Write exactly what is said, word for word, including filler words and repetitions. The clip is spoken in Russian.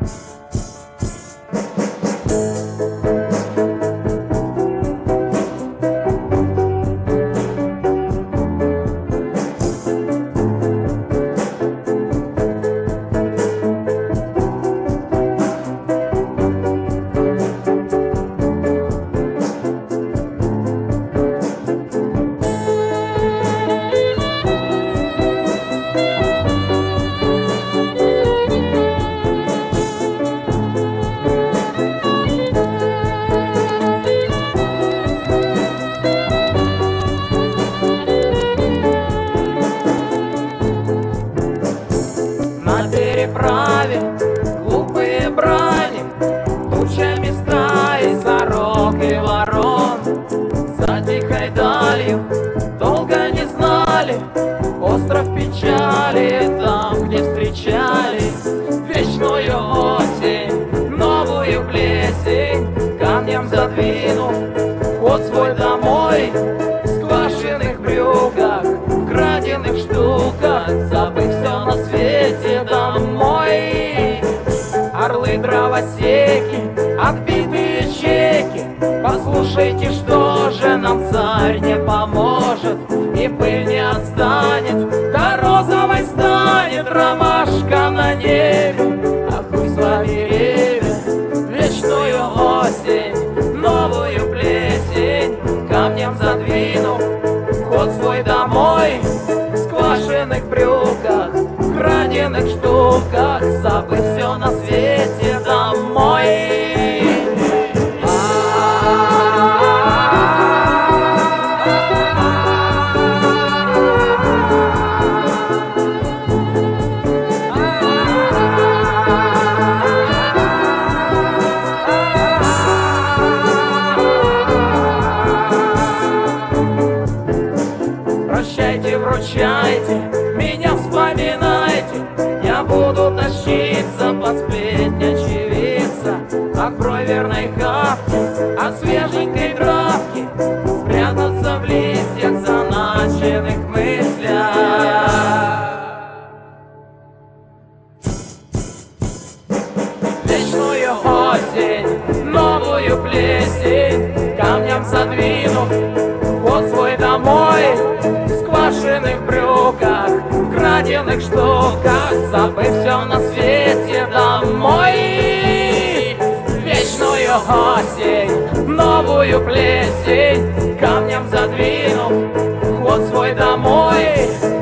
На переправе глупые брани, тучами стаи сорок и ворон. За тихой далью долго не знали остров печали, там, где встречали вечную осень, новую плесень. Камнем задвинув вход свой домой, в сквашенных брюках, в краденных штуках, забыв все на свете домой. Орлы, дровосеки, отбитые чеки, послушайте, что же нам царь не поможет, и пыль не отстанет, да розовой станет ромашка на небе. А хуй с вами реве, вечную осень, новую плесень. Камнем задвинув вход свой домой, в сквашенных брюках, в краденных штуках, забыв все на свете домой. Прощайте, вручайте, меня вспоминайте, я буду тащиться под сплетни очевидца. Открой верной хавки, от свеженькой травки, спрятаться в листьях заначенных мыслях. Вечную осень, новую плесень, камнем задвинув вход свой домой, в сквашенных брюках, в краденных штуках, забыв все на свете домой. Вечную осень, новую плесень, камнем задвинув вход свой домой,